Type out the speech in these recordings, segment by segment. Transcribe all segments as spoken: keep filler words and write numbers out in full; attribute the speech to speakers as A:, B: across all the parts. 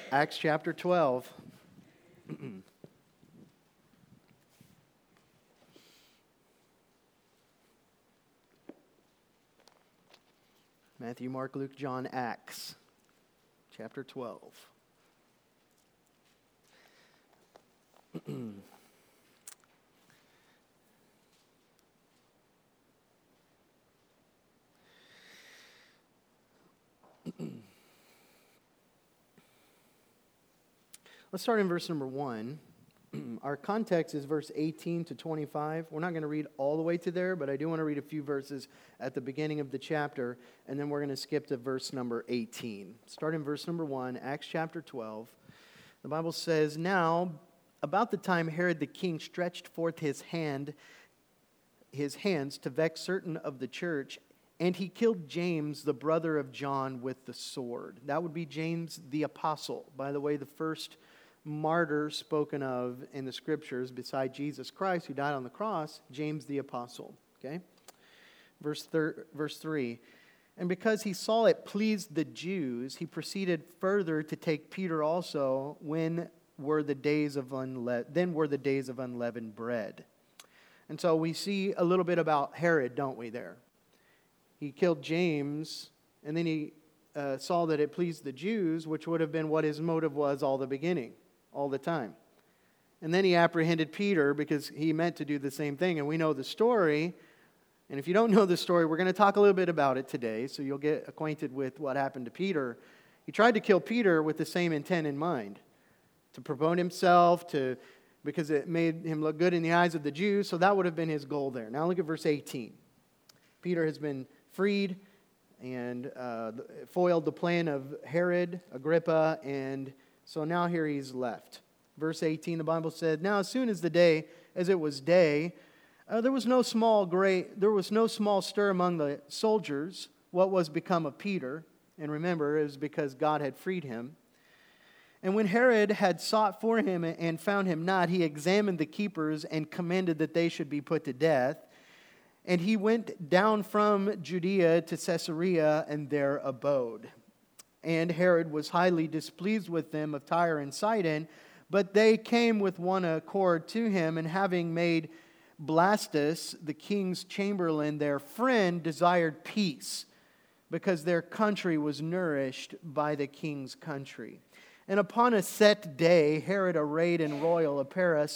A: Acts chapter twelve. Matthew, Mark, Luke, John, Acts chapter twelve. Let's start in verse number one. Our context is verse eighteen to twenty-five. We're not going to read all the way to there, but I do want to read a few verses at the beginning of the chapter, and then we're going to skip to verse number eighteen. Start in verse number one, Acts chapter twelve. The Bible says, "Now, about the time Herod the king stretched forth his hand, his hands to vex certain of the church, and he killed James, the brother of John, with the sword." That would be James the apostle. By the way, the first martyr spoken of in the scriptures beside Jesus Christ, who died on the cross, James the apostle. Okay? Verse, thir- verse three. "And because he saw it pleased the Jews, he proceeded further to take Peter also, when were the days of unle- then were the days of unleavened bread." And so we see a little bit about Herod, don't we, there? He killed James, and then he uh, saw that it pleased the Jews, which would have been what his motive was all the beginning, all the time. And then he apprehended Peter because he meant to do the same thing. And we know the story. And if you don't know the story, we're going to talk a little bit about it today, so you'll get acquainted with what happened to Peter. He tried to kill Peter with the same intent in mind, to promote himself, to because it made him look good in the eyes of the Jews. So that would have been his goal there. Now look at verse eighteen. Peter has been freed and uh, foiled the plan of Herod, Agrippa, and so now here he's left. Verse eighteen, the Bible said, "Now as soon as the day, as it was day, uh, there was no small great, there was no small stir among the soldiers what was become of Peter." And remember, it was because God had freed him. "And when Herod had sought for him and found him not, he examined the keepers and commanded that they should be put to death. And he went down from Judea to Caesarea and there abode. And Herod was highly displeased with them of Tyre and Sidon, but they came with one accord to him, and having made Blastus, the king's chamberlain, their friend, desired peace, because their country was nourished by the king's country. And upon a set day, Herod, arrayed in royal apparel,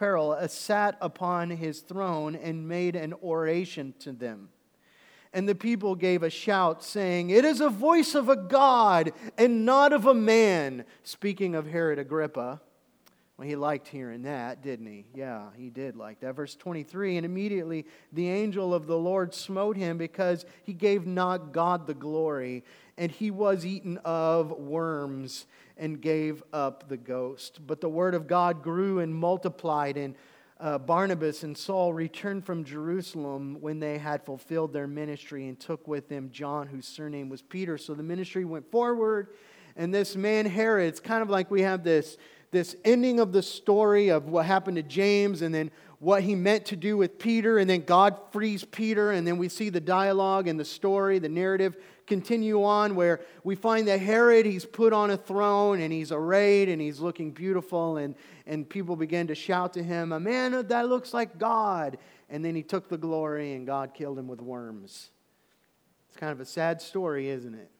A: sat upon his throne and made an oration to them. And the people gave a shout, saying, 'It is a voice of a God and not of a man,'" speaking of Herod Agrippa. Well, he liked hearing that, didn't he? Yeah, he did like that. Verse twenty-three, "And immediately the angel of the Lord smote him, because he gave not God the glory, and he was eaten of worms, and gave up the ghost. But the word of God grew and multiplied, and uh, Barnabas and Saul returned from Jerusalem when they had fulfilled their ministry, and took with them John, whose surname was Peter." So the ministry went forward, and this man Herod, it's kind of like we have this, this ending of the story of what happened to James, and then what he meant to do with Peter, and then God frees Peter, and then we see the dialogue and the story, the narrative continue on, where we find that Herod, he's put on a throne, and he's arrayed, and he's looking beautiful, and, and people begin to shout to him, "A man that looks like God." And then he took the glory, and God killed him with worms. It's kind of a sad story, isn't it?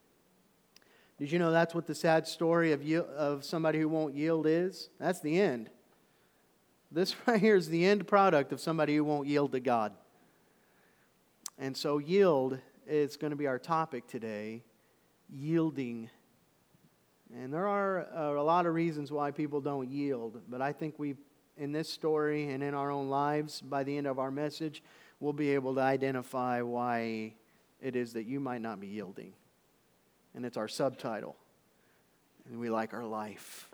A: Did you know that's what the sad story of, yield, of somebody who won't yield is? That's the end. This right here is the end product of somebody who won't yield to God. And so yield is going to be our topic today, yielding. And there are uh, a lot of reasons why people don't yield, but I think we, in this story and in our own lives, by the end of our message, we'll be able to identify why it is that you might not be yielding. And it's our subtitle. And we like our life.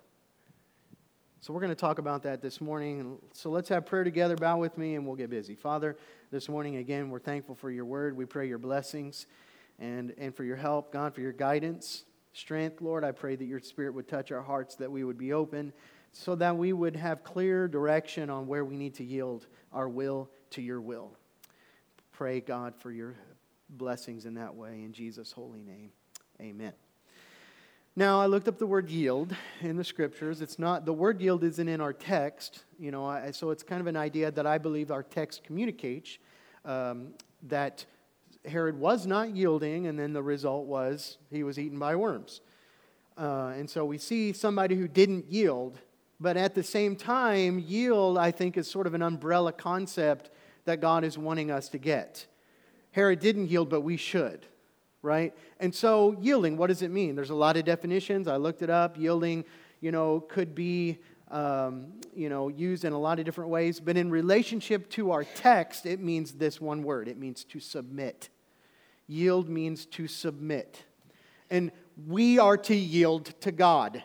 A: So we're going to talk about that this morning. So let's have prayer together. Bow with me and we'll get busy. Father, this morning again, we're thankful for your word. We pray your blessings and, and for your help. God, for your guidance, strength. Lord, I pray that your Spirit would touch our hearts, that we would be open, so that we would have clear direction on where we need to yield our will to your will. Pray, God, for your blessings in that way. In Jesus' holy name, amen. Now, I looked up the word yield in the scriptures. It's not, the word yield isn't in our text, you know, I, so it's kind of an idea that I believe our text communicates, um, that Herod was not yielding, and then the result was he was eaten by worms. Uh, and so we see somebody who didn't yield, but at the same time, yield, I think, is sort of an umbrella concept that God is wanting us to get. Herod didn't yield, but we should. Right? And so yielding, what does it mean? There's a lot of definitions. I looked it up. Yielding, you know, could be, um, you know, used in a lot of different ways. But in relationship to our text, it means this one word. It means to submit. Yield means to submit. And we are to yield to God.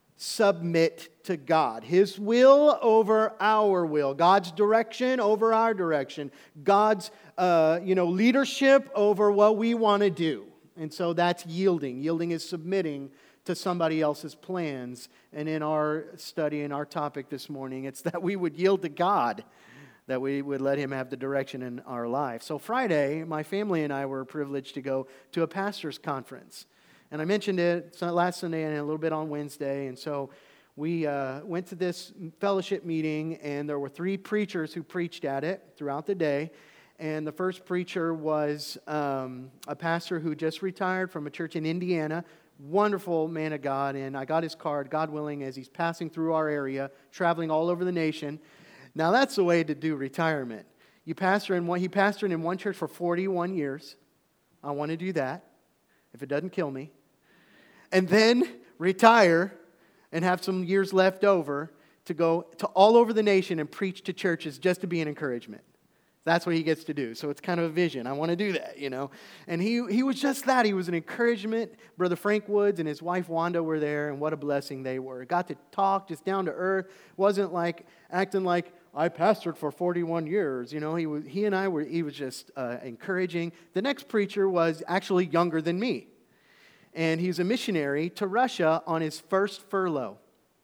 A: Submit to God. His will over our will. God's direction over our direction. God's, uh, you know, leadership over what we want to do. And so that's yielding. Yielding is submitting to somebody else's plans. And in our study, in our topic this morning, it's that we would yield to God, that we would let Him have the direction in our life. So Friday, my family and I were privileged to go to a pastor's conference. And I mentioned it last Sunday and a little bit on Wednesday. And so we uh, went to this fellowship meeting, and there were three preachers who preached at it throughout the day. And the first preacher was um, a pastor who just retired from a church in Indiana. Wonderful man of God. And I got his card, God willing, as he's passing through our area, traveling all over the nation. Now that's the way to do retirement. You pastor in one, he pastored in one church for forty-one years. I want to do that, if it doesn't kill me. And then retire and have some years left over to go to all over the nation and preach to churches just to be an encouragement. That's what he gets to do. So it's kind of a vision. I want to do that, you know. And he he was just that. He was an encouragement. Brother Frank Woods and his wife Wanda were there, and what a blessing they were. Got to talk just down to earth. Wasn't like acting like I pastored for forty-one years. You know, he was he and I were, he was just uh, encouraging. The next preacher was actually younger than me. And he's a missionary to Russia on his first furlough.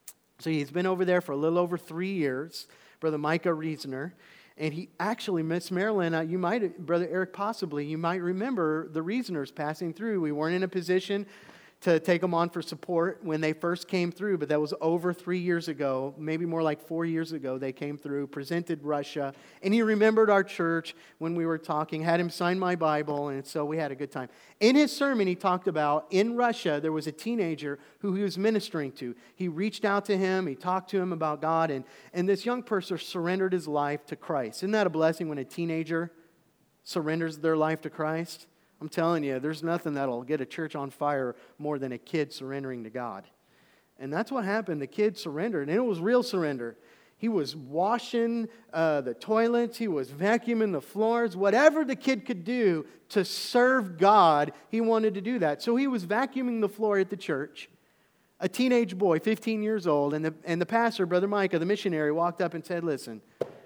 A: So he's been over there for a little over three years, Brother Micah Reasoner. And he actually, Miss Marilyn, uh, you might, Brother Eric, possibly, you might remember the Reasoners passing through. We weren't in a position to take them on for support when they first came through, but that was over three years ago, maybe more like four years ago. They came through, presented Russia, and he remembered our church when we were talking, had him sign my Bible, and so we had a good time. In his sermon, he talked about in Russia, there was a teenager who he was ministering to. He reached out to him, he talked to him about God, and, and this young person surrendered his life to Christ. Isn't that a blessing when a teenager surrenders their life to Christ? I'm telling you, there's nothing that'll get a church on fire more than a kid surrendering to God. And that's what happened. The kid surrendered, and it was real surrender. He was washing uh, the toilets. He was vacuuming the floors. Whatever the kid could do to serve God, he wanted to do that. So he was vacuuming the floor at the church. A teenage boy, fifteen years old, and the, and the pastor, Brother Micah, the missionary, walked up and said, listen,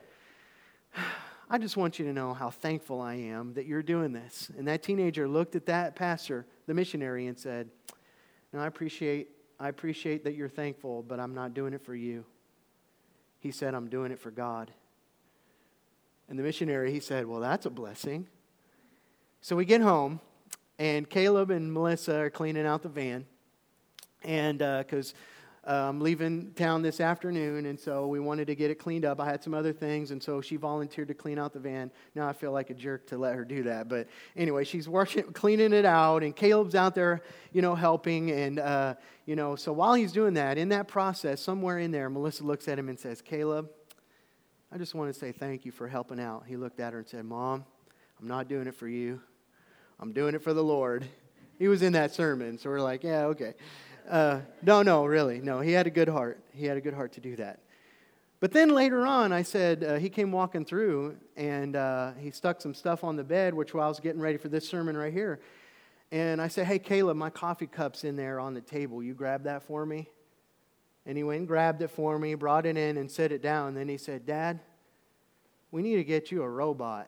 A: I just want you to know how thankful I am that you're doing this. And that teenager looked at that pastor, the missionary, and said, no, I appreciate, I appreciate that you're thankful, but I'm not doing it for you. He said, I'm doing it for God. And the missionary, he said, well, that's a blessing. So we get home, and Caleb and Melissa are cleaning out the van. And because uh, I'm leaving town this afternoon, and so we wanted to get it cleaned up. I had some other things, and so she volunteered to clean out the van. Now I feel like a jerk to let her do that. But anyway, she's working, cleaning it out, and Caleb's out there, you know, helping. And, uh, you know, so while he's doing that, in that process, somewhere in there, Melissa looks at him and says, Caleb, I just want to say thank you for helping out. He looked at her and said, Mom, I'm not doing it for you. I'm doing it for the Lord. He was in that sermon, so we're like, yeah, okay. Uh, no, no, really, no. He had a good heart. He had a good heart to do that. But then later on, I said, uh, he came walking through, and uh, he stuck some stuff on the bed, which while I was getting ready for this sermon right here. And I said, hey, Caleb, my coffee cup's in there on the table. You grab that for me? And he went and grabbed it for me, brought it in, and set it down. And then he said, Dad, we need to get you a robot.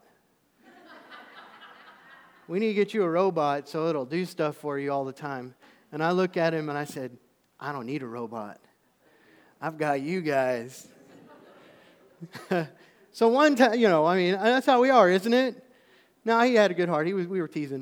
A: We need to get you a robot so it'll do stuff for you all the time. And I looked at him and I said, I don't need a robot. I've got you guys. So one time, you know, I mean, that's how we are, isn't it? No, he had a good heart. He was, we were teasing.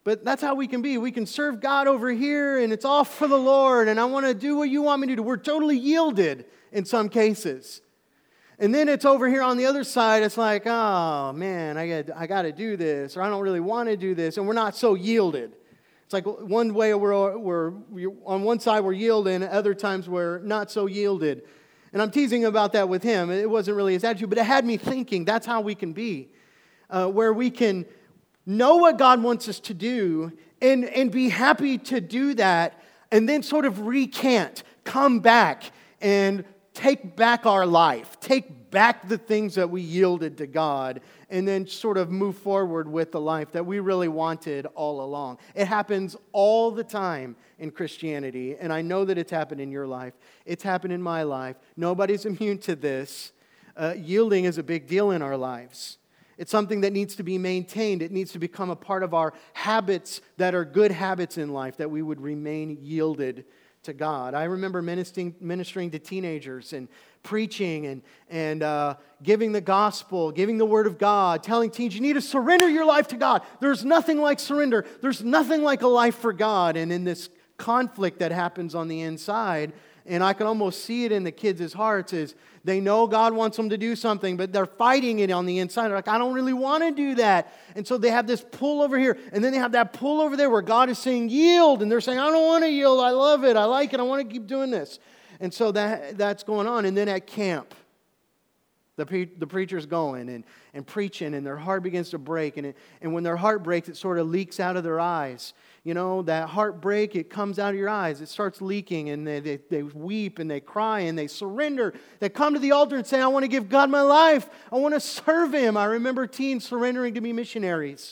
A: But that's how we can be. We can serve God over here, and it's all for the Lord, and I want to do what you want me to do. We're totally yielded in some cases. And then it's over here on the other side, it's like, oh, man, I got I got to do this, or I don't really want to do this, and we're not so yielded. It's like one way we're, we're, we're on one side we're yielding, other times we're not so yielded. And I'm teasing about that with him. It wasn't really his attitude, but it had me thinking that's how we can be, uh, where we can know what God wants us to do and, and be happy to do that, and then sort of recant, come back and take back our life, take back the things that we yielded to God, and then sort of move forward with the life that we really wanted all along. It happens all the time in Christianity, and I know that it's happened in your life. It's happened in my life. Nobody's immune to this. Uh, yielding is a big deal in our lives. It's something that needs to be maintained. It needs to become a part of our habits that are good habits in life, that we would remain yielded to God. I remember ministering, ministering to teenagers and preaching and, and uh, giving the gospel, giving the word of God, telling teens, you need to surrender your life to God. There's nothing like surrender. There's nothing like a life for God. And in this conflict that happens on the inside, and I can almost see it in the kids' hearts, is they know God wants them to do something, but they're fighting it on the inside. They're like, I don't really want to do that. And so they have this pull over here, and then they have that pull over there where God is saying, yield. And they're saying, I don't want to yield. I love it. I like it. I want to keep doing this. And so that that's going on. And then at camp, the, pre- the preacher's going and, and preaching, and their heart begins to break. And, it, and when their heart breaks, it sort of leaks out of their eyes. You know, that heartbreak, it comes out of your eyes. It starts leaking, and they, they, they weep, and they cry, and they surrender. They come to the altar and say, I want to give God my life. I want to serve Him. I remember teens surrendering to be missionaries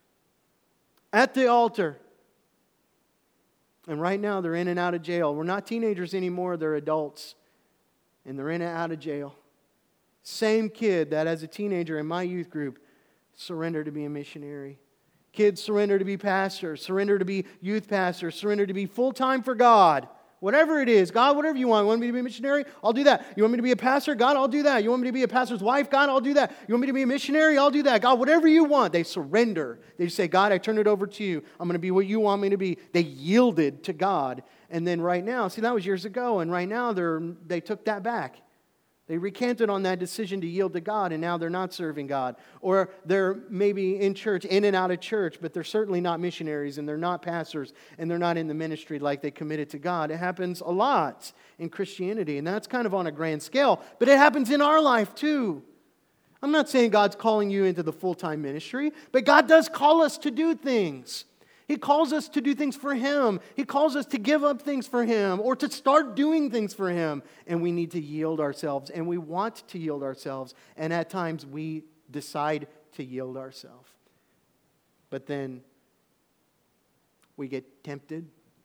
A: at the altar. And right now, they're in and out of jail. We're not teenagers anymore. They're adults, and they're in and out of jail. Same kid that as a teenager in my youth group surrendered to be a missionary. Kids surrender to be pastors, surrender to be youth pastors, surrender to be full-time for God. Whatever it is, God, whatever you want. You want me to be a missionary? I'll do that. You want me to be a pastor? God, I'll do that. You want me to be a pastor's wife? God, I'll do that. You want me to be a missionary? I'll do that. God, whatever you want. They surrender. They say, God, I turn it over to you. I'm going to be what you want me to be. They yielded to God. And then right now, see, that was years ago, and right now they're they took that back. They recanted on that decision to yield to God, and now they're not serving God. Or they're maybe in church, in and out of church, but they're certainly not missionaries, and they're not pastors, and they're not in the ministry like they committed to God. It happens a lot in Christianity, and that's kind of on a grand scale, but it happens in our life too. I'm not saying God's calling you into the full-time ministry, but God does call us to do things. He calls us to do things for Him. He calls us to give up things for Him or to start doing things for Him. And we need to yield ourselves, and we want to yield ourselves. And at times we decide to yield ourselves. But then we get tempted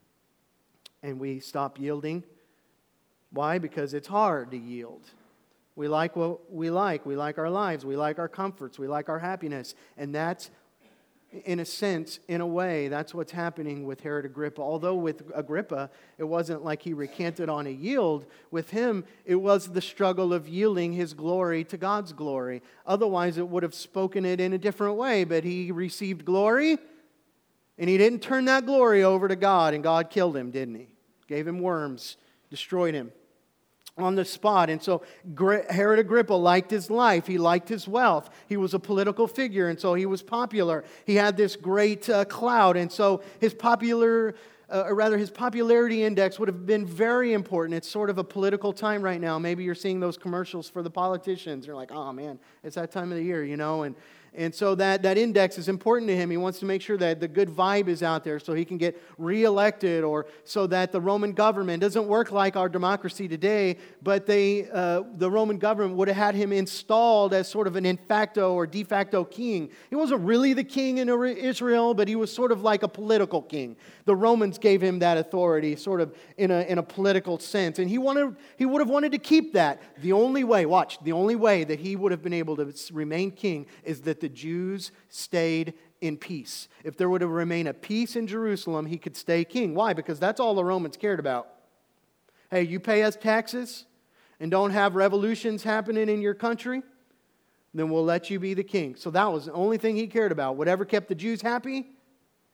A: and we stop yielding. Why? Because it's hard to yield. We like what we like. We like our lives. We like our comforts. We like our happiness. And that's in a sense, in a way, that's what's happening with Herod Agrippa. Although with Agrippa, it wasn't like he recanted on a yield. With him, it was the struggle of yielding his glory to God's glory. Otherwise, it would have spoken it in a different way. But he received glory, and he didn't turn that glory over to God, and God killed him, didn't He? Gave him worms, destroyed him on the spot. And so Herod Agrippa liked his life. He liked his wealth. He was a political figure, and so he was popular. He had this great uh, clout, and so his popular, uh, or rather his popularity index would have been very important. It's sort of a political time right now. Maybe you're seeing those commercials for the politicians. You're like, oh man, it's that time of the year, you know, and And so that, that index is important to him. He wants to make sure that the good vibe is out there so he can get reelected, or so that the Roman government doesn't work like our democracy today, but they, uh, the Roman government would have had him installed as sort of an in facto or de facto king. He wasn't really the king in Israel, but he was sort of like a political king. The Romans gave him that authority sort of in a, in a political sense. And he wanted he would have wanted to keep that. The only way, watch, the only way that he would have been able to remain king is that the Jews stayed in peace. If there would have remained a peace in Jerusalem, he could stay king. Why? Because that's all the Romans cared about. Hey, you pay us taxes and don't have revolutions happening in your country, then we'll let you be the king. So that was the only thing he cared about. Whatever kept the Jews happy,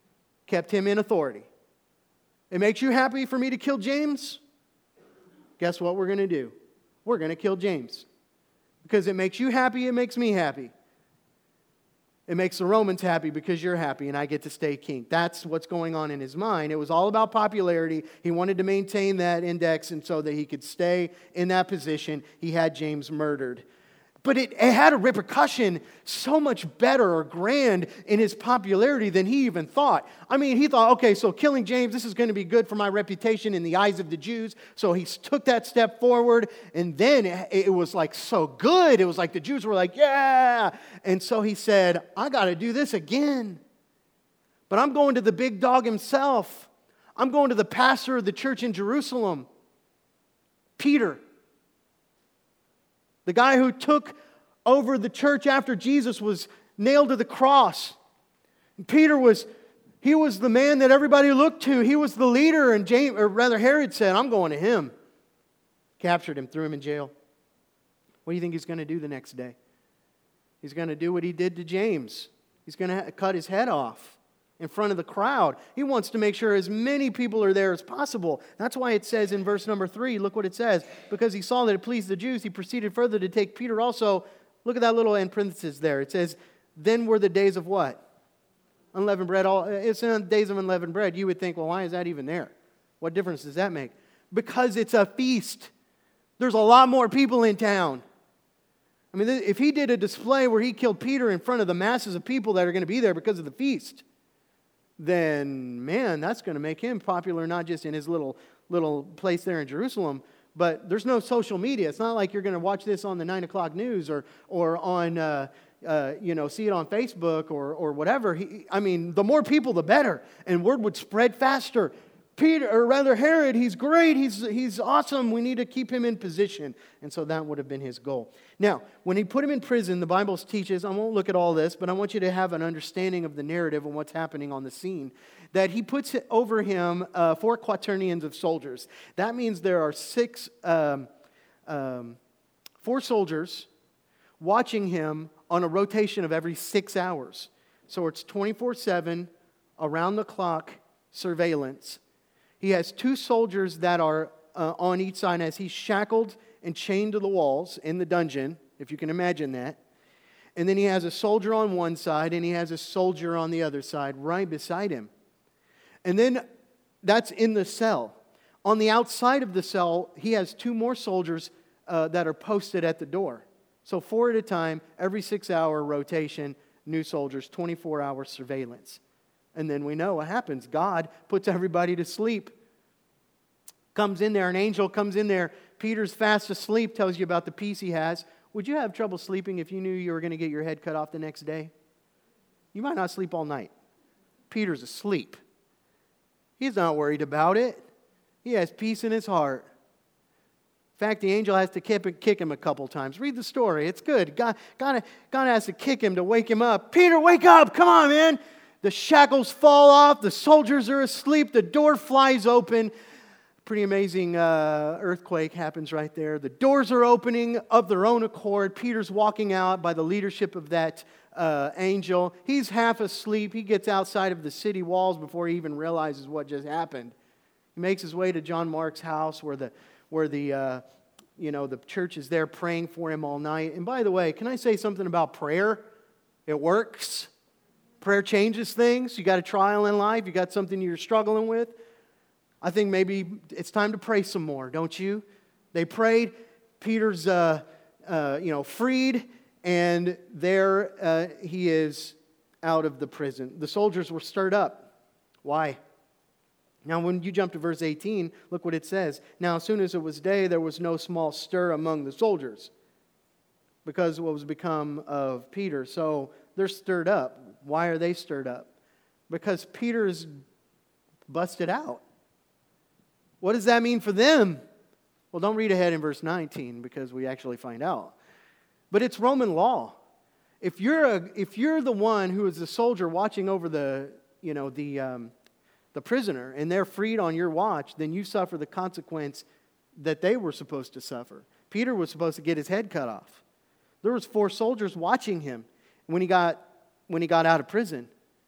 A: kept him in authority. It makes you happy for me to kill James? Guess what we're going to do? We're going to kill James. Because it makes you happy, it makes me happy. It makes the Romans happy because you're happy and I get to stay king. That's what's going on in his mind. It was all about popularity. He wanted to maintain that index, and so that he could stay in that position, he had James murdered. But it, it had a repercussion so much better or grand in his popularity than he even thought. I mean, he thought, okay, so killing James, this is going to be good for my reputation in the eyes of the Jews. So he took that step forward, and then it, it was like so good. It was like the Jews were like, yeah. And so he said, I got to do this again. But I'm going to the big dog himself. I'm going to the pastor of the church in Jerusalem, Peter. The guy who took over the church after Jesus was nailed to the cross. And Peter was, he was the man that everybody looked to. He was the leader, and James, or rather Herod said, I'm going to him. Captured him, threw him in jail. What do you think he's going to do the next day? He's going to do what he did to James. He's going to cut his head off in front of the crowd. He wants to make sure as many people are there as possible. That's why it says in verse number three, look what it says. Because he saw that it pleased the Jews, he proceeded further to take Peter also. Look at that little in parenthesis there. It says, then were the days of what? Unleavened bread. All, it's in the days of unleavened bread. You would think, well, why is that even there? What difference does that make? Because it's a feast. There's a lot more people in town. I mean, if he did a display where he killed Peter in front of the masses of people that are going to be there because of the feast, then, man, that's going to make him popular not just in his little little place there in Jerusalem, but there's no social media. It's not like you're going to watch this on the nine o'clock news or or on, uh, uh, you know, see it on Facebook or or whatever. He, I mean, the more people, the better, and word would spread faster. Peter, or rather Herod, he's great, he's, he's awesome, we need to keep him in position. And so that would have been his goal. Now, when he put him in prison, the Bible teaches, I won't look at all this, but I want you to have an understanding of the narrative and what's happening on the scene, that he puts over him uh, four quaternions of soldiers. That means there are six, um, um, four soldiers watching him on a rotation of every six hours. So it's twenty-four seven, around the clock surveillance. He has two soldiers that are uh, on each side as he's shackled and chained to the walls in the dungeon, if you can imagine that. And then he has a soldier on one side and he has a soldier on the other side right beside him. And then that's in the cell. On the outside of the cell, he has two more soldiers uh, that are posted at the door. So four at a time, every six-hour rotation, new soldiers, twenty-four hour surveillance. And then we know what happens. God puts everybody to sleep. Comes in there, an angel comes in there. Peter's fast asleep, tells you about the peace he has. Would you have trouble sleeping if you knew you were going to get your head cut off the next day? You might not sleep all night. Peter's asleep. He's not worried about it. He has peace in his heart. In fact, the angel has to kick him a couple times. Read the story. It's good. God, God, God has to kick him to wake him up. Peter, wake up. Come on, man. The shackles fall off. The soldiers are asleep. The door flies open. Pretty amazing uh, earthquake happens right there. The doors are opening of their own accord. Peter's walking out by the leadership of that uh, angel. He's half asleep. He gets outside of the city walls before he even realizes what just happened. He makes his way to John Mark's house where the where the uh, you know the church is there praying for him all night. And by the way, can I say something about prayer? It works. Prayer changes things. You got a trial in life. You got something you're struggling with. I think maybe it's time to pray some more, don't you? They prayed. Peter's, uh, uh, you know, freed, and there uh, he is out of the prison. The soldiers were stirred up. Why? Now, when you jump to verse eighteen, look what it says. Now, as soon as it was day, there was no small stir among the soldiers because of what was become of Peter. So they're stirred up. Why are they stirred up? Because Peter's busted out. What does that mean for them? Well, don't read ahead in verse nineteen because we actually find out. But it's Roman law. If you're a, if you're the one who is the soldier watching over the, you know, the um, the prisoner, and they're freed on your watch, then you suffer the consequence that they were supposed to suffer. Peter was supposed to get his head cut off. There was four soldiers watching him when he got when he got out of prison.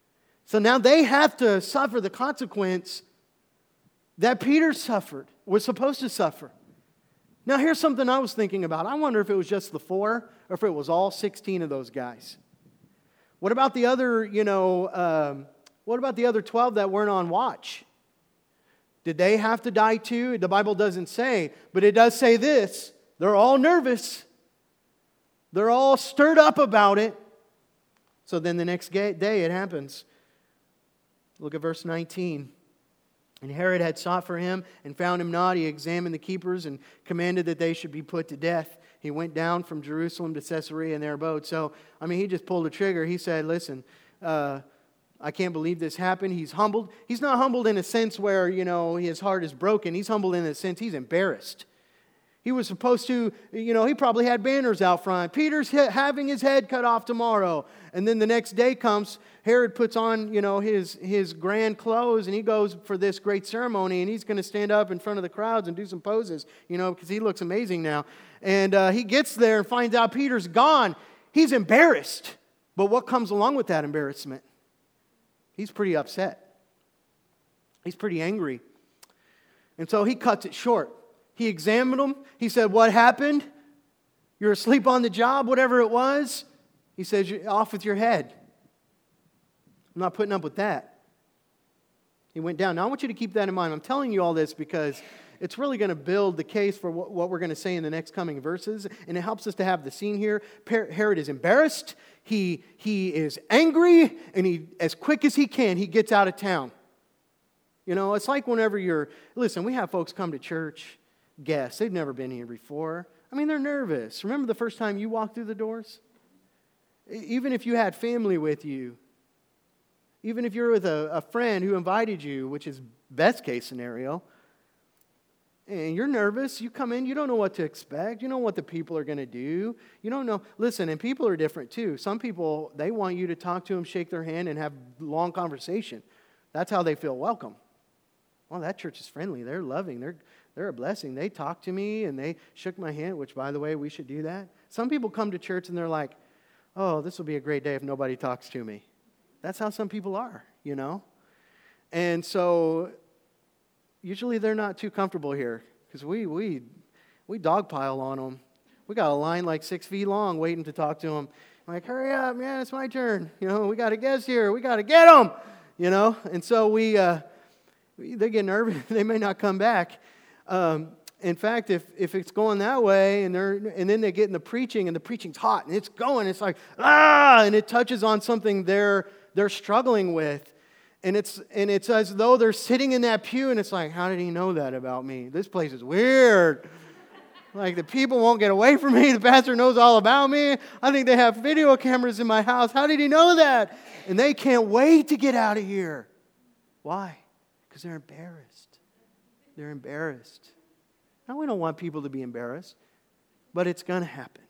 A: So now they have to suffer the consequence that Peter suffered, was supposed to suffer. Now here's something I was thinking about. I wonder if it was just the four or if it was all sixteen of those guys. What about the other, you know, um, what about the other twelve that weren't on watch? Did they have to die too? The Bible doesn't say, but it does say this. They're all nervous. They're all stirred up about it. So then the next day it happens. Look at verse nineteen. And Herod had sought for him and found him not. He examined the keepers and commanded that they should be put to death. He went down from Jerusalem to Caesarea in their boat. So, I mean, he just pulled a trigger. He said, listen, uh, I can't believe this happened. He's humbled. He's not humbled in a sense where, you know, his heart is broken. He's humbled in a sense he's embarrassed. He was supposed to, you know, he probably had banners out front. Peter's having his head cut off tomorrow. And then the next day comes, Herod puts on, you know, his, his grand clothes and he goes for this great ceremony and he's going to stand up in front of the crowds and do some poses, you know, because he looks amazing now. And uh, he gets there and finds out Peter's gone. He's embarrassed. But what comes along with that embarrassment? He's pretty upset. He's pretty angry. And so he cuts it short. He examined him. He said, what happened? You're asleep on the job, whatever it was. He says, you're off with your head. I'm not putting up with that. He went down. Now, I want you to keep that in mind. I'm telling you all this because it's really going to build the case for what, what we're going to say in the next coming verses. And it helps us to have the scene here. Herod is embarrassed. He, he is angry. And he, as quick as he can, he gets out of town. You know, it's like whenever you're... Listen, we have folks come to church, guests. They've never been here before. I mean, they're nervous. Remember the first time you walked through the doors? Even if you had family with you, even if you're with a, a friend who invited you, which is best case scenario, and you're nervous, you come in, you don't know what to expect. You don't know what the people are going to do. You don't know. Listen, and people are different too. Some people, they want you to talk to them, shake their hand, and have long conversation. That's how they feel welcome. Well, that church is friendly. They're loving. They're they're a blessing. They talked to me and they shook my hand, which, by the way, we should do that. Some people come to church and they're like, oh, this will be a great day if nobody talks to me. That's how some people are, you know. And so usually they're not too comfortable here because we we we dogpile on them. We got a line like six feet long waiting to talk to them. I'm like, hurry up, man, it's my turn. You know, we got a guest here. We got to get them, you know. And so we, uh, we they get nervous. They may not come back. Um, in fact, if, if it's going that way and they're and then they get in the preaching and the preaching's hot and it's going, it's like, ah, and it touches on something they're they're struggling with. And it's and it's as though they're sitting in that pew and it's like, how did he know that about me? This place is weird. Like the people won't get away from me. The pastor knows all about me. I think they have video cameras in my house. How did he know that? And they can't wait to get out of here. Why? Because they're embarrassed. They're embarrassed. Now, we don't want people to be embarrassed, but it's going to happen.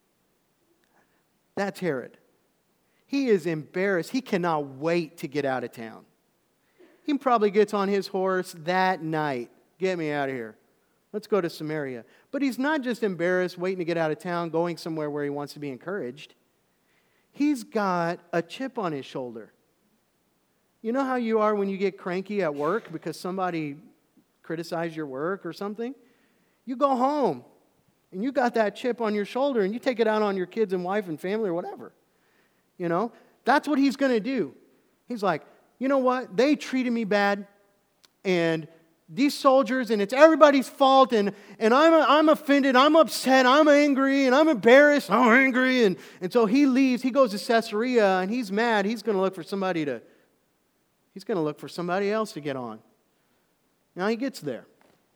A: That's Herod. He is embarrassed. He cannot wait to get out of town. He probably gets on his horse that night. Get me out of here. Let's go to Samaria. But he's not just embarrassed, waiting to get out of town, going somewhere where he wants to be encouraged. He's got a chip on his shoulder. You know how you are when you get cranky at work because somebody criticized your work or something? You go home and you got that chip on your shoulder and you take it out on your kids and wife and family or whatever. You know, that's what he's going to do. He's like, you know what? They treated me bad and these soldiers, and it's everybody's fault, and, and I'm I'm offended, I'm upset, I'm angry, and I'm embarrassed, I'm angry. And, and so he leaves, he goes to Caesarea, and he's mad. He's going to look for somebody to, he's going to look for somebody else to get on. Now he gets there.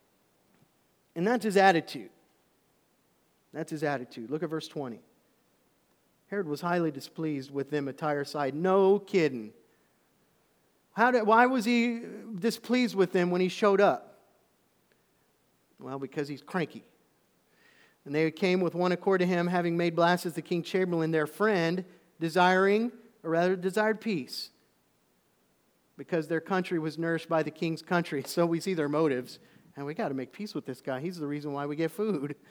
A: And that's his attitude. That's his attitude. Look at verse twenty. Herod was highly displeased with them at Tyre's side. No kidding. How did, why was he displeased with them when he showed up? Well, because he's cranky. And they came with one accord to him, having made Blastus the king chamberlain their friend, desiring, or rather desired peace. Because their country was nourished by the king's country. So we see their motives. And we got to make peace with this guy. He's the reason why we get food.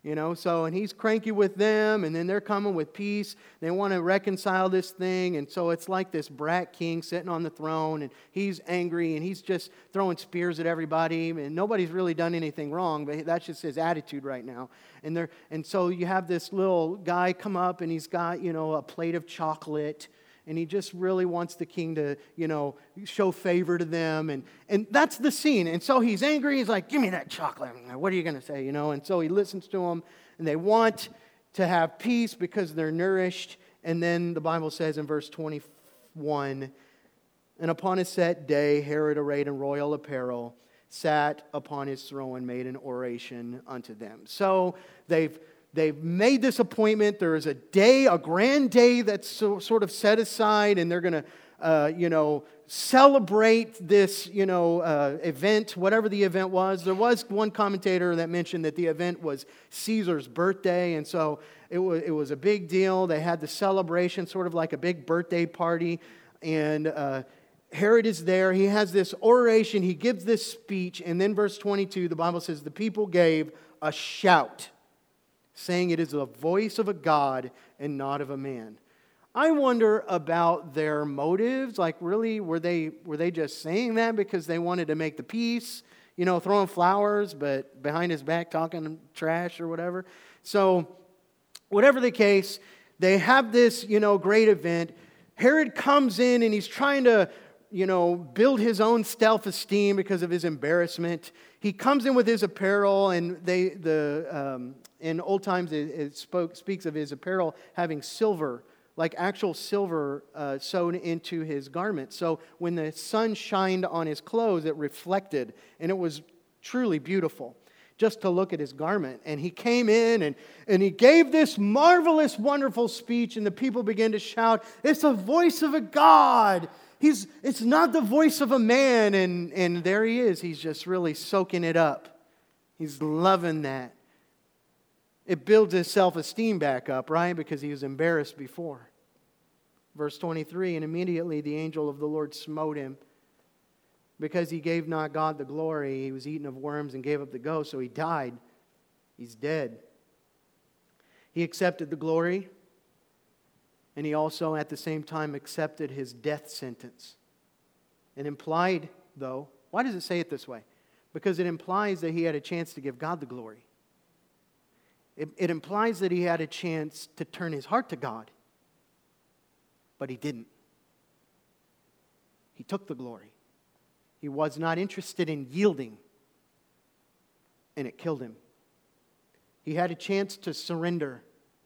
A: You know, so, and he's cranky with them, and then they're coming with peace. They want to reconcile this thing, and so it's like this brat king sitting on the throne, and he's angry, and he's just throwing spears at everybody, and nobody's really done anything wrong, but that's just his attitude right now. And they're, and so you have this little guy come up, and he's got, you know, a plate of chocolate, and he just really wants the king to, you know, show favor to them. And, and that's the scene. And so he's angry. He's like, give me that chocolate. What are you going to say, you know? And so he listens to him. And they want to have peace because they're nourished. And then the Bible says in verse twenty-one, and upon a set day, Herod, arrayed in royal apparel, sat upon his throne and made an oration unto them. So they've They've made this appointment. There is a day, a grand day that's so, sort of set aside, and they're going to, uh, you know, celebrate this, you know, uh, event, whatever the event was. There was one commentator that mentioned that the event was Caesar's birthday, and so it was, it was a big deal. They had the celebration, sort of like a big birthday party, and uh, Herod is there. He has this oration. He gives this speech, and then verse twenty-two, the Bible says, the people gave a shout, saying it is the voice of a God and not of a man. I wonder about their motives. Like, really, were they were they just saying that because they wanted to make the peace? You know, throwing flowers, but behind his back talking trash or whatever. So, whatever the case, they have this, you know, great event. Herod comes in and he's trying to, you know, build his own self-esteem because of his embarrassment. He comes in with his apparel, and they the um, in old times it, it spoke, speaks of his apparel having silver, like actual silver uh, sewn into his garment. So when the sun shined on his clothes, it reflected, and it was truly beautiful just to look at his garment. And he came in, and, and he gave this marvelous, wonderful speech, and the people began to shout, "It's the voice of a God! He's, it's not the voice of a man." And, and there he is. He's just really soaking it up. He's loving that. It builds his self-esteem back up, right? Because he was embarrassed before. Verse twenty-three, and immediately the angel of the Lord smote him, because he gave not God the glory. He was eaten of worms and gave up the ghost, so he died. He's dead. He accepted the glory, and he also at the same time accepted his death sentence. It implied, though, why does it say it this way? Because it implies that he had a chance to give God the glory. It, it implies that he had a chance to turn his heart to God. But he didn't. He took the glory. He was not interested in yielding. And it killed him. He had a chance to surrender.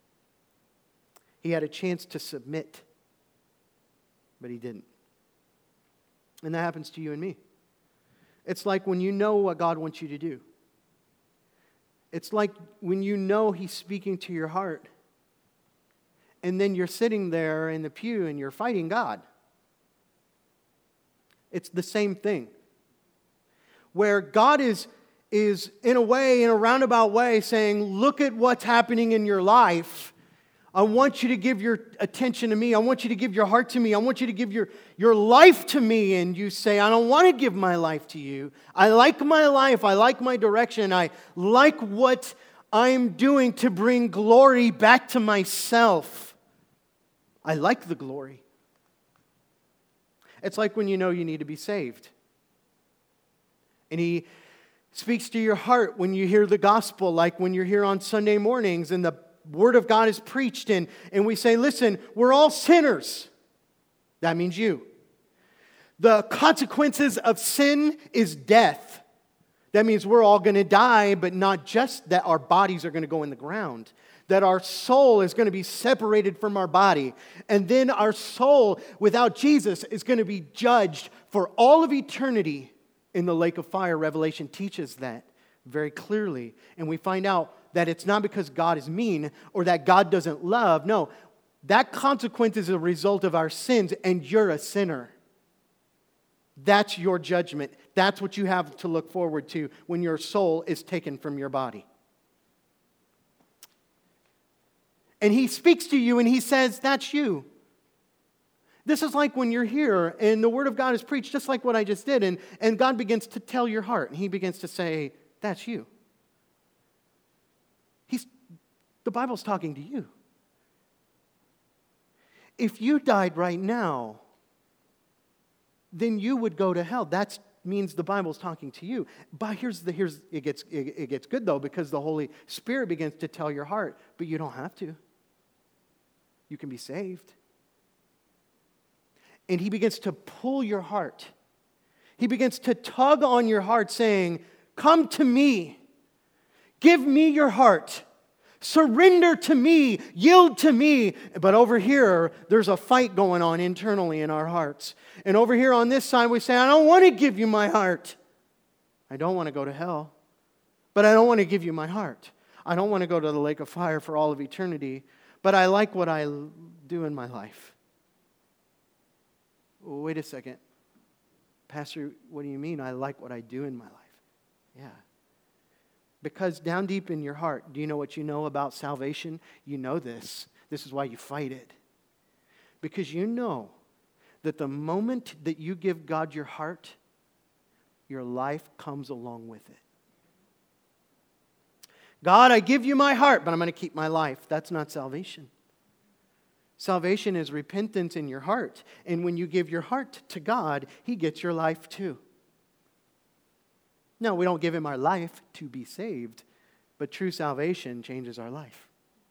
A: He had a chance to submit. But he didn't. And that happens to you and me. It's like when you know what God wants you to do. It's like when you know He's speaking to your heart, and then you're sitting there in the pew and you're fighting God. It's the same thing. Where God is, is in a way, in a roundabout way, saying, look at what's happening in your life. I want you to give your attention to me. I want you to give your heart to me. I want you to give your, your life to me. And you say, I don't want to give my life to you. I like my life. I like my direction. I like what I'm doing to bring glory back to myself. I like the glory. It's like when you know you need to be saved. And He speaks to your heart when you hear the gospel, like when you're here on Sunday mornings and the Word of God is preached, and, and we say, listen, we're all sinners. That means you. The consequences of sin is death. That means we're all going to die, but not just that our bodies are going to go in the ground. That our soul is going to be separated from our body. And then our soul, without Jesus, is going to be judged for all of eternity in the lake of fire. Revelation teaches that very clearly. And we find out that it's not because God is mean or that God doesn't love. No, that consequence is a result of our sins, and you're a sinner. That's your judgment. That's what you have to look forward to when your soul is taken from your body. And He speaks to you and He says, that's you. This is like when you're here and the Word of God is preached, just like what I just did, and, and God begins to tell your heart, and He begins to say, that's you. He's The Bible's talking to you. If you died right now, then you would go to hell. That means the Bible's talking to you. But here's the here's it gets it, it gets good though, because the Holy Spirit begins to tell your heart, but you don't have to. You can be saved. And he begins to pull your heart. He begins to tug on your heart saying, "Come to me. Give me your heart. Surrender to me. Yield to me." But over here, there's a fight going on internally in our hearts. And over here on this side, we say, "I don't want to give you my heart. I don't want to go to hell. But I don't want to give you my heart. I don't want to go to the lake of fire for all of eternity. But I like what I do in my life." Wait a second. Pastor, what do you mean I like what I do in my life? Yeah. Because down deep in your heart, do you know what you know about salvation? You know this. This is why you fight it. Because you know that the moment that you give God your heart, your life comes along with it. God, I give you my heart, but I'm going to keep my life. That's not salvation. Salvation is repentance in your heart. And when you give your heart to God, He gets your life too. No, we don't give Him our life to be saved, but true salvation changes our life.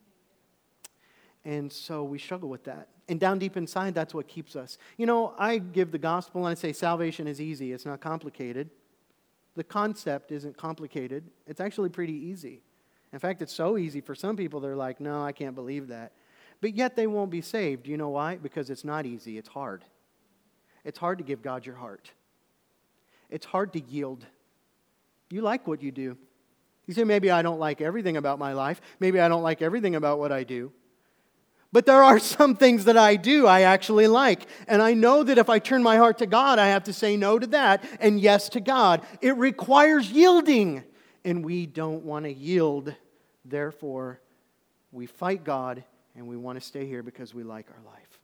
A: And so we struggle with that. And down deep inside, that's what keeps us. You know, I give the gospel and I say salvation is easy. It's not complicated. The concept isn't complicated. It's actually pretty easy. In fact, it's so easy for some people, they're like, "No, I can't believe that." But yet they won't be saved. Do you know why? Because it's not easy. It's hard. It's hard to give God your heart. It's hard to yield. You like what you do. You say, maybe I don't like everything about my life. Maybe I don't like everything about what I do. But there are some things that I do I actually like. And I know that if I turn my heart to God, I have to say no to that and yes to God. It requires yielding. And we don't want to yield. Therefore, we fight God and we want to stay here because we like our life.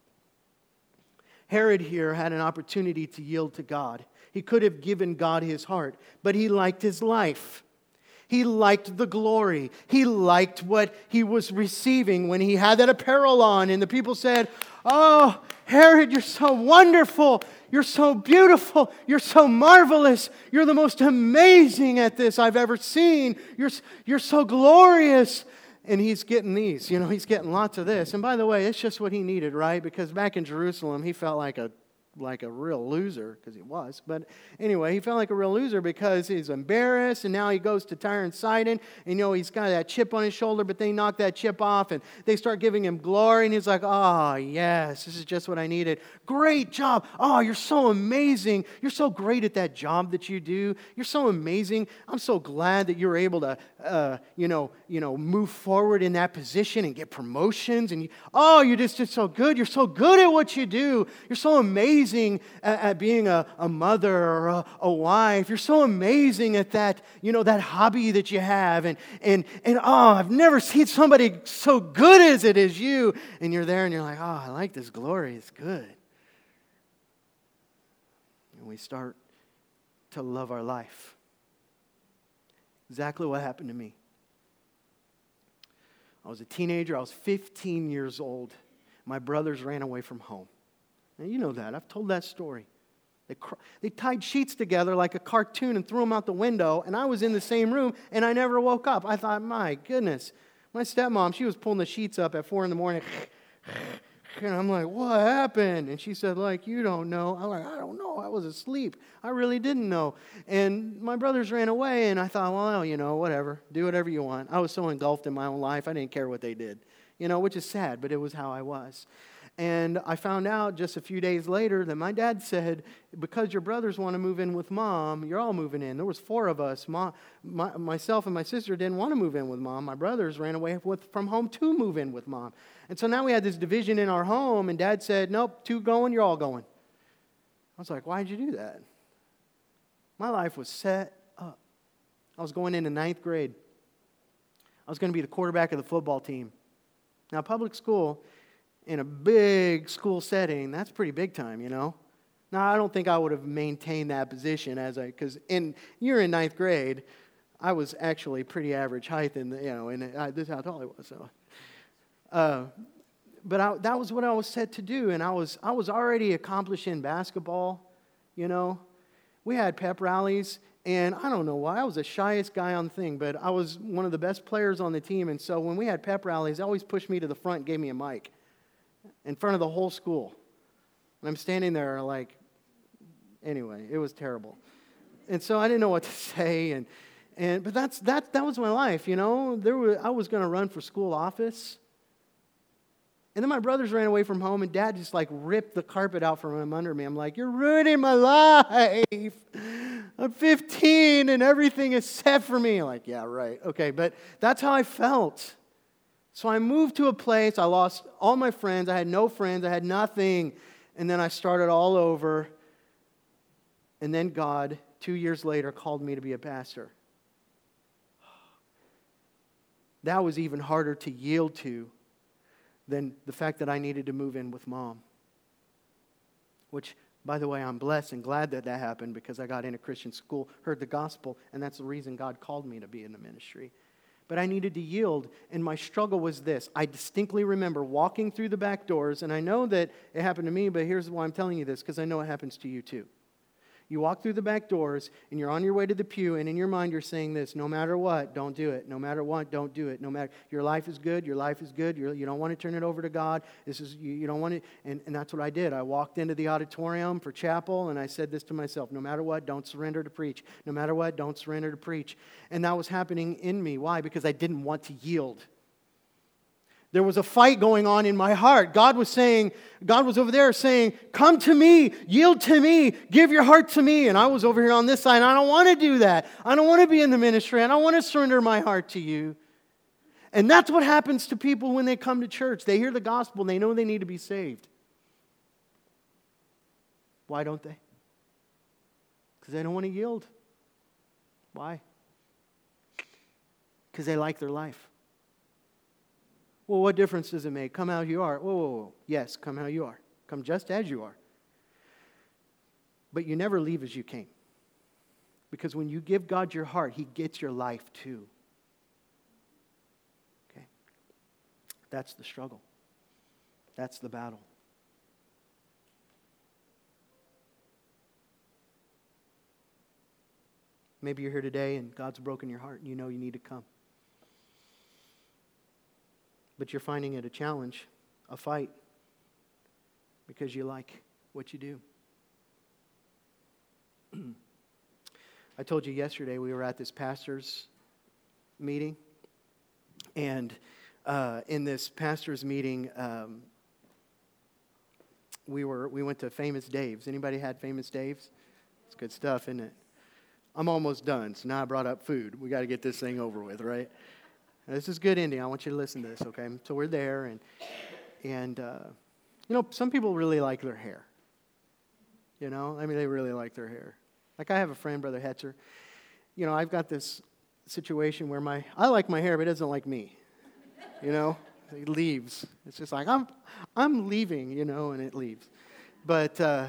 A: Herod here had an opportunity to yield to God. He could have given God his heart, but he liked his life. He liked the glory. He liked what he was receiving when he had that apparel on. And the people said, "Oh, Herod, you're so wonderful. You're so beautiful. You're so marvelous. You're the most amazing at this I've ever seen. You're, you're so glorious." And he's getting these, you know, he's getting lots of this. And by the way, it's just what he needed, right? Because back in Jerusalem, he felt like a like a real loser, because he was. But anyway, he felt like a real loser because he's embarrassed, and now he goes to Tyre and Sidon, and you know, he's got that chip on his shoulder, but they knock that chip off, and they start giving him glory, and he's like, "Oh, yes, this is just what I needed. Great job. Oh, you're so amazing. You're so great at that job that you do. You're so amazing. I'm so glad that you're able to, uh, you know, you know, move forward in that position and get promotions, and you, oh, you're just, just so good. You're so good at what you do. You're so amazing At, at being a, a mother or a, a wife. You're so amazing at that, you know, that hobby that you have. And, and, and oh, I've never seen somebody so good as it is you. And you're there and you're like, "Oh, I like this glory. It's good." And we start to love our life. Exactly what happened to me. I was a teenager. I was fifteen years old. My brothers ran away from home. And you know that. I've told that story. They, cr- they tied sheets together like a cartoon and threw them out the window, and I was in the same room, and I never woke up. I thought, my goodness. My stepmom, she was pulling the sheets up at four in the morning. And I'm like, "What happened?" And she said, like, "You don't know." I'm like, "I don't know. I was asleep. I really didn't know." And my brothers ran away, and I thought, well, you know, whatever. Do whatever you want. I was so engulfed in my own life, I didn't care what they did. You know, which is sad, but it was how I was. And I found out just a few days later that my dad said, "Because your brothers want to move in with Mom, you're all moving in." There was four of us. Mom, my, myself and my sister didn't want to move in with Mom. My brothers ran away with, from home to move in with Mom. And so now we had this division in our home, and Dad said, "Nope, two going, you're all going." I was like, "Why'd you do that?" My life was set up. I was going into ninth grade. I was going to be the quarterback of the football team. Now, public school, in a big school setting, that's pretty big time, you know. Now, I don't think I would have maintained that position as I, because in you're in ninth grade. I was actually pretty average height, in the, you know, and I, this is how tall I was. So, uh, but I, that was what I was set to do, and I was I was already accomplished in basketball. You know, we had pep rallies, and I don't know why I was the shyest guy on the thing, but I was one of the best players on the team, and so when we had pep rallies, they always pushed me to the front, and gave me a mic in front of the whole school, and I'm standing there like, anyway, it was terrible, and so I didn't know what to say, and. And but that's that that was my life, you know. There were I was going to run for school office. And then my brothers ran away from home, and Dad just like ripped the carpet out from under me. I'm like, "You're ruining my life. I'm fifteen and everything is set for me." I'm like, yeah, right. Okay, but that's how I felt. So I moved to a place, I lost all my friends, I had no friends, I had nothing. And then I started all over. And then God, two years later, called me to be a pastor. That was even harder to yield to than the fact that I needed to move in with Mom. Which, by the way, I'm blessed and glad that that happened because I got into Christian school, heard the gospel, and that's the reason God called me to be in the ministry. But I needed to yield, and my struggle was this. I distinctly remember walking through the back doors, and I know that it happened to me, but here's why I'm telling you this, because I know it happens to you too. You walk through the back doors, and you're on your way to the pew, and in your mind you're saying this, no matter what, don't do it. No matter what, don't do it. No matter, your life is good, your life is good, You're, you don't want to turn it over to God. This is you, you don't want to, and, and that's what I did. I walked into the auditorium for chapel, and I said this to myself, no matter what, don't surrender to preach. No matter what, don't surrender to preach. And that was happening in me. Why? Because I didn't want to yield. There was a fight going on in my heart. God was saying, God was over there saying, come to me, yield to me, give your heart to me. And I was over here on this side, and I don't want to do that. I don't want to be in the ministry. I don't want to surrender my heart to you. And that's what happens to people when they come to church. They hear the gospel, and they know they need to be saved. Why don't they? Because they don't want to yield. Why? Because they like their life. Well, what difference does it make? Come how you are. Whoa, whoa, whoa. Yes, come how you are. Come just as you are. But you never leave as you came. Because when you give God your heart, He gets your life too. Okay? That's the struggle. That's the battle. Maybe you're here today and God's broken your heart and you know you need to come. But you're finding it a challenge, a fight, because you like what you do. I told you yesterday we were at this pastor's meeting. And uh, in this pastor's meeting, um, we were we went to Famous Dave's. Anybody had Famous Dave's? It's good stuff, isn't it? I'm almost done, so now I brought up food. We got to get this thing over with, right? This is good ending. I want you to listen to this, okay? So we're there, and, and uh, you know, some people really like their hair. You know, I mean, they really like their hair. Like I have a friend, Brother Hetzer. You know, I've got this situation where my I like my hair, but it doesn't like me. You know, it leaves. It's just like, I'm I'm leaving, you know, and it leaves. But, uh,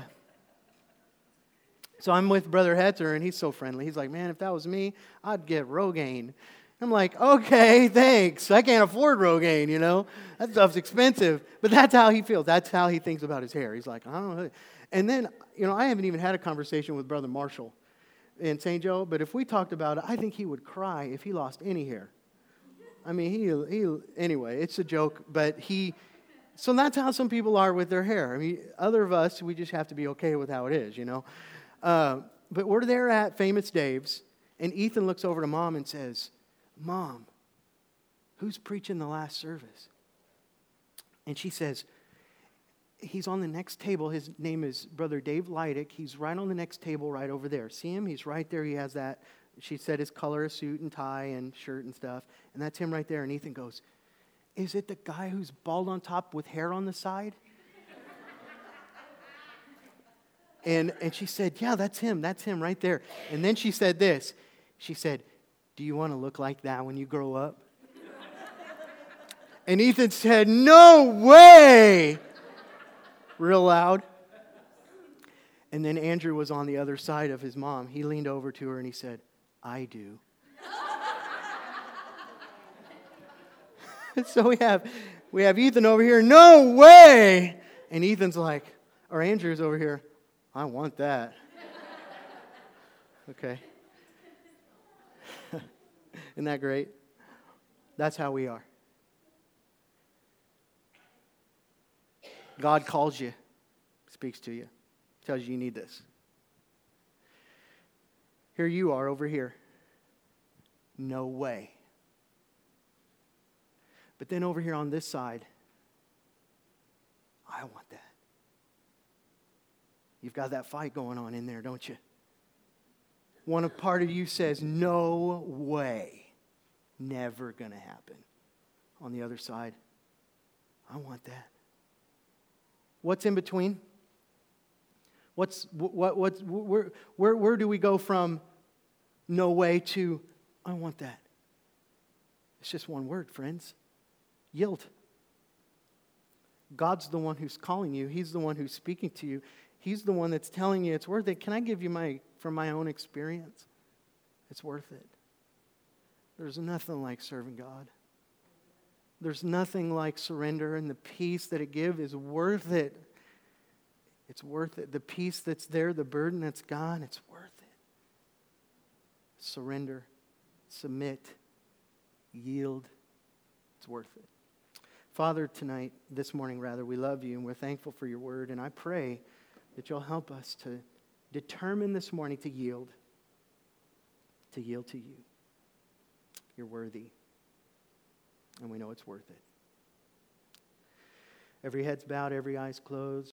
A: so I'm with Brother Hetzer, and he's so friendly. He's like, man, if that was me, I'd get Rogaine. I'm like, okay, thanks. I can't afford Rogaine, you know. That stuff's expensive. But that's how he feels. That's how he thinks about his hair. He's like, I don't know. And then, you know, I haven't even had a conversation with Brother Marshall in Saint Joe, but if we talked about it, I think he would cry if he lost any hair. I mean, he, he anyway, it's a joke, but he, so that's how some people are with their hair. I mean, other of us, we just have to be okay with how it is, you know. Uh, but we're there at Famous Dave's, and Ethan looks over to Mom and says, Mom, who's preaching the last service? And she says, he's on the next table. His name is Brother Dave Leidick. He's right on the next table right over there. See him? He's right there. He has that, she said his color, a suit and tie and shirt and stuff. And that's him right there. And Ethan goes, is it the guy who's bald on top with hair on the side? and, and she said, yeah, that's him. That's him right there. And then she said this. She said, do you want to look like that when you grow up? And Ethan said, no way! Real loud. And then Andrew was on the other side of his mom. He leaned over to her and he said, I do. So we have we have Ethan over here, no way! And Ethan's like, or Andrew's over here, I want that. Okay. Isn't that great? That's how we are. God calls you, speaks to you, tells you you need this. Here you are over here. No way. But then over here on this side, I want that. You've got that fight going on in there, don't you? One part of you says, no way. Never going to happen. On the other side, I want that. What's in between? What's what what where where where do we go from no way to I want that? It's just one word, friends. Yield. God's the one who's calling you. He's the one who's speaking to you. He's the one that's telling you it's worth it. Can I give you my from my own experience? It's worth it. There's nothing like serving God. There's nothing like surrender, and the peace that it gives is worth it. It's worth it. The peace that's there, the burden that's gone, it's worth it. Surrender, submit, yield. It's worth it. Father, tonight, this morning rather, we love you and we're thankful for your word, and I pray that you'll help us to determine this morning to yield, to yield to you. You're worthy. And we know it's worth it. Every head's bowed, every eye's closed.